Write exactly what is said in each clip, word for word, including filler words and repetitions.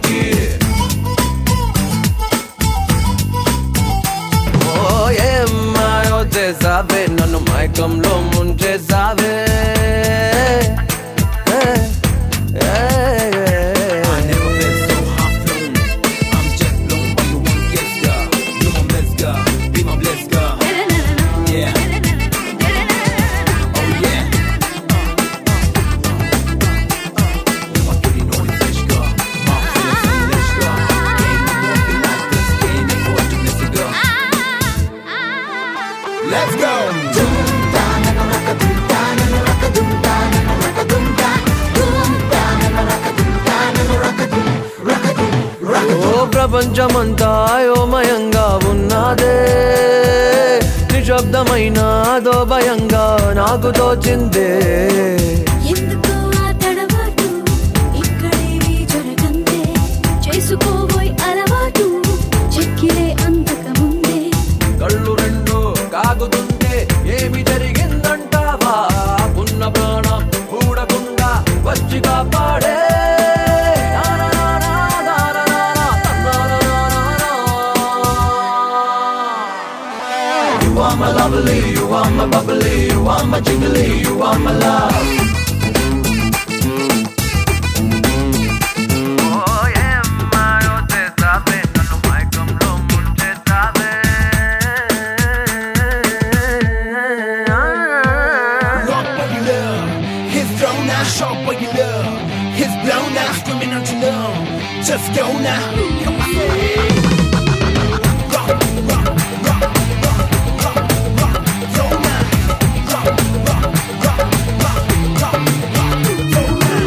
energy. Oh yeah, mayo చేసావే నన్ను మైకంలో ముంచేసావే. Let's go. ఓ ప్రపంచమంతా అయోమయంగా ఉన్నదే, నిశ్శబ్దమైన అదో భయంగా నాకు తోచిందే. ఎందుకో ఆ తడబాటు ఇక్కడేవి జరగందే, చేసుకోబోయ్ అలవాటు చెక్కిలే అంతకముందే. కళ్ళు రెండు కాగుతుంటే ఏమి జరిగిందంటావా, ఉన్న ప్రాణం కూడకుండా వచ్చి కాపాడే. You are my lovely, you are my bubbly, you are my jiggly, you are my love. Oh yeah, mayo చేసావే నన్ను మైకంలో ముంచేసావే. Rock what you love. Hits thrown now, sharp what you love. Hits blown now, screaming out your love. Just go now. Come on. Rock, rock, rock, rock, rock, rock. Throw now. Rock, rock, rock, rock, rock, rock. Throw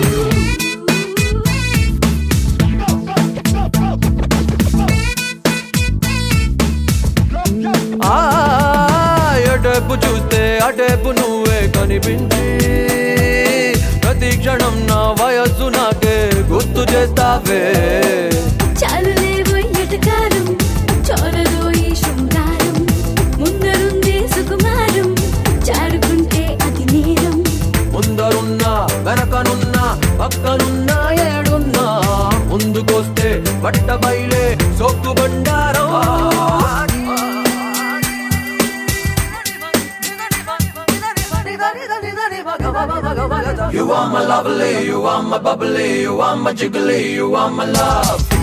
now. ఆ ఎటేపు చూస్తే అటేపు నువ్వే కనిపించి, ప్రతి క్షణం నా వయస్సు నాకే గుర్తు చేస్తావే. చాలులేవో ఎటకారం, చోరలో ఈ శృంగారం, ముందరుందే సుకుమారం, చాడుకుంటే అది నేరం. ముందరున్నా వెనకనున్నా పక్కనున్నా ఏడున్నా, ముందుకొస్తే బట్ట బయలే సొక్కు బండారం. You are my lovely, you are my bubbly, you are my jiggly, you are my love.